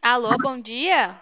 Alô, bom dia?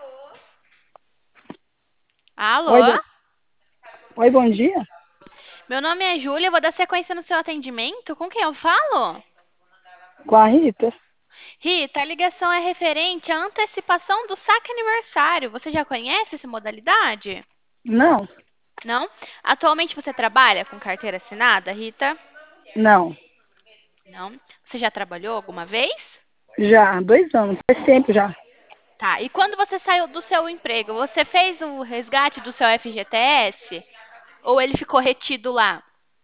Oi, Alô? oi, bom dia. Meu nome é Júlia, eu vou dar sequência no seu atendimento. Com quem eu falo? Com a Rita? Rita, a ligação é referente à antecipação do saque aniversário. Você já conhece essa modalidade? Não, Não? Atualmente você trabalha com carteira assinada, Rita? não. Não? Você já trabalhou alguma vez? Já há 2 anos, faz tempo já. Tá. E quando você saiu do seu emprego, você fez o resgate do seu FGTS? Ou ele ficou retido lá?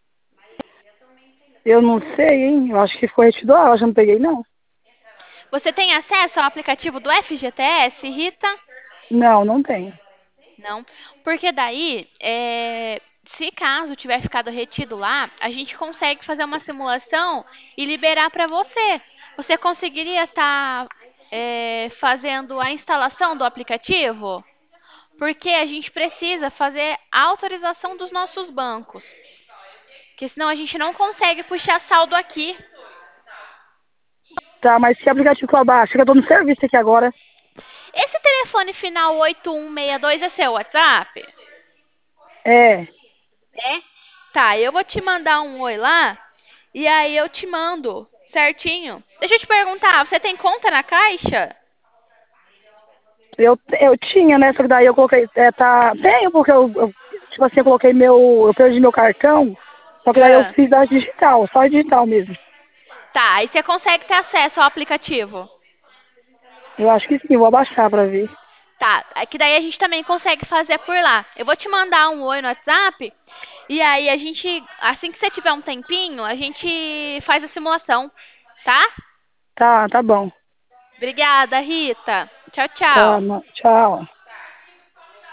Eu não sei, hein? Eu acho que ficou retido, eu já não peguei, não. Você tem acesso ao aplicativo do FGTS, Rita? Não, não tenho. Não, porque daí, se caso tiver ficado retido lá, a gente consegue fazer uma simulação e liberar para você. Você conseguiria estar fazendo a instalação do aplicativo? Porque a gente precisa fazer a autorização dos nossos bancos, porque senão a gente não consegue puxar saldo aqui. Tá, mas que aplicativo que eu baixo? Que eu tô no serviço aqui agora. Esse telefone final 8162 é seu WhatsApp? É, É? Tá, eu vou te mandar um oi lá e aí eu te mando certinho. Deixa eu te perguntar, você tem conta na Caixa? eu tinha, né? Só que daí eu coloquei, tenho, porque tipo assim, eu coloquei eu perdi meu cartão, só que daí eu Ah, fiz a digital, só a digital mesmo. tá, aí você consegue ter acesso ao aplicativo. Eu acho que sim, vou abaixar pra ver. Tá, é que daí a gente também consegue fazer por lá. Eu vou te mandar um oi no WhatsApp e aí a gente, assim que você tiver um tempinho, a gente faz a simulação, tá? Tá, tá bom. Obrigada, Rita. Tchau, Tá, tchau. tchau.